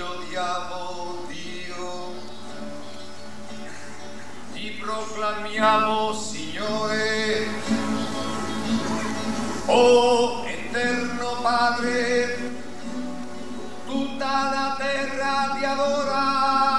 lodiamo Dio, ti proclamiamo Signore, oh eterno Padre, tutta la terra ti adora.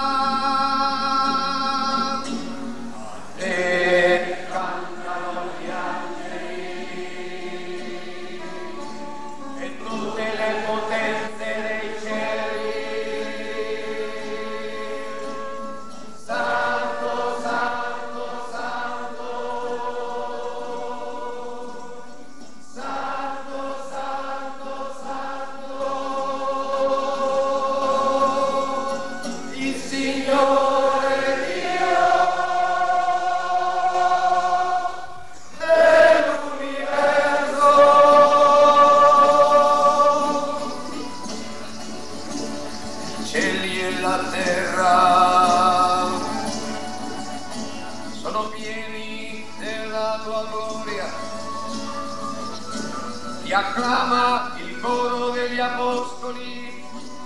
Acclama il coro degli apostoli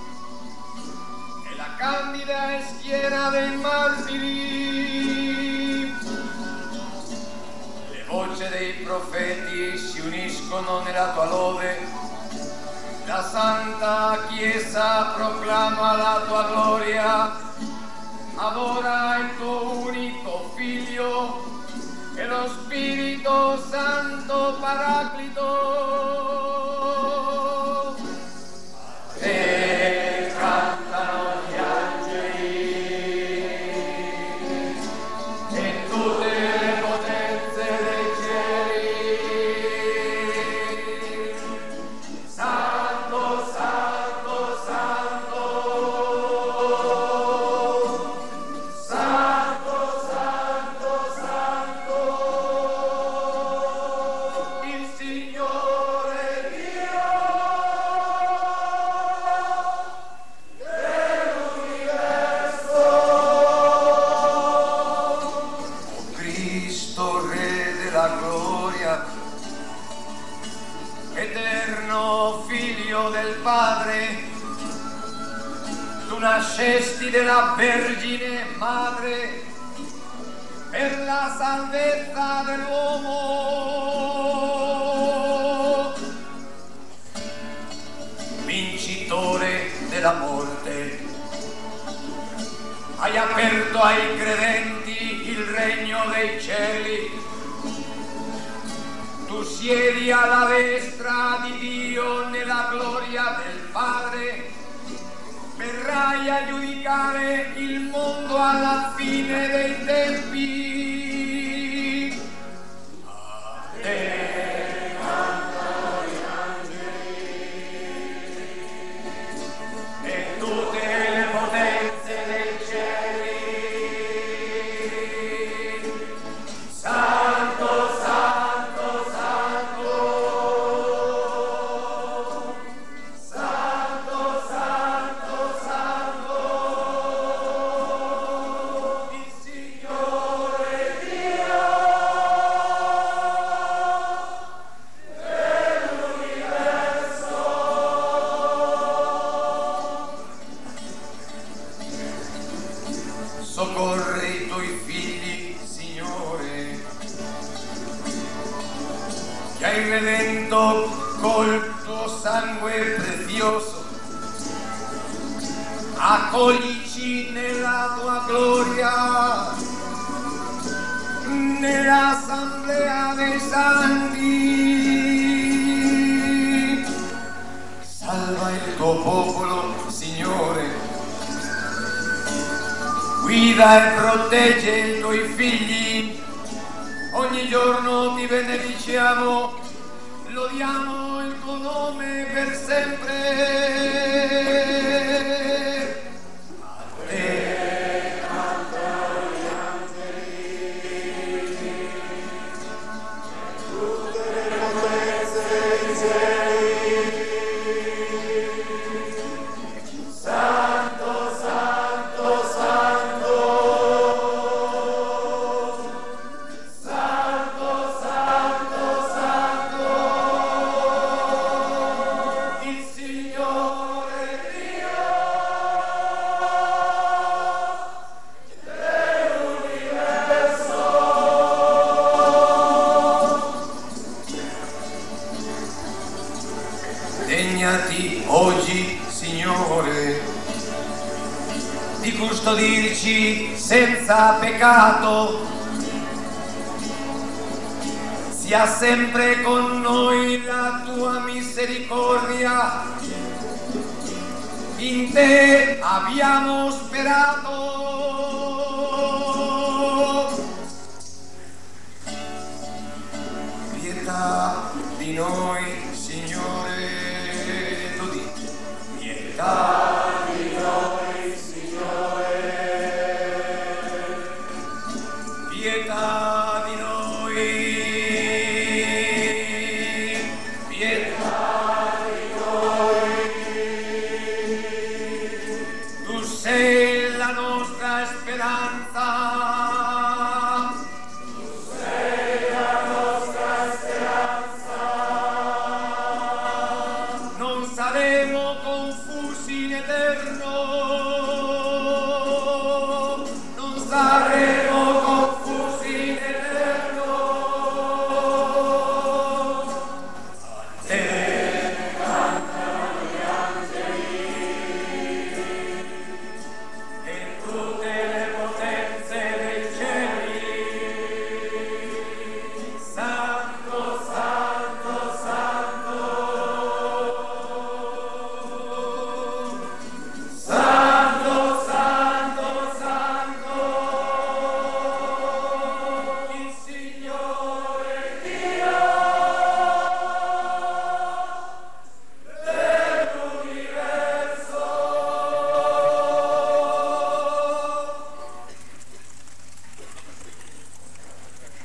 e la candida schiera dei martiri. Le voci dei profeti si uniscono nella tua lode, la Santa Chiesa proclama la tua gloria, adora il tuo unico Figlio e lo Spirito Santo Paraclito. E cantano gli angeli e tutte le potenze dei cieli. Santo, Santo, Santo. Nascesti della Vergine Madre per la salvezza dell'uomo, vincitore della morte, hai aperto ai credenti il regno dei cieli, tu siedi alla destra di Dio nella gloria del Padre. Verrai a giudicare il mondo alla fine dei tempi. A te cantano gli angeli e tutte le potenze dei cieli. Santo, Santo, Santo. Soccorre i tuoi figli, Signore, che hai redento col tuo sangue prezioso. Accoglici nella tua gloria, nell'assemblea dei santi. Salva il tuo popolo, Signore. Guida e protegge i tuoi figli, ogni giorno ti benediciamo, lodiamo il tuo nome per sempre. A te cantano gli angeli, tutte le potenze dei cieli. Santo, Santo, Santo. Santo, Santo, Santo, il Signore degnati oggi, Signore, di custodirci senza peccato. Sia sempre con noi la tua misericordia, in te abbiamo sperato. Pietà di noi, Signore, tu di pietà di noi, Signore, pietà di noi, pietà.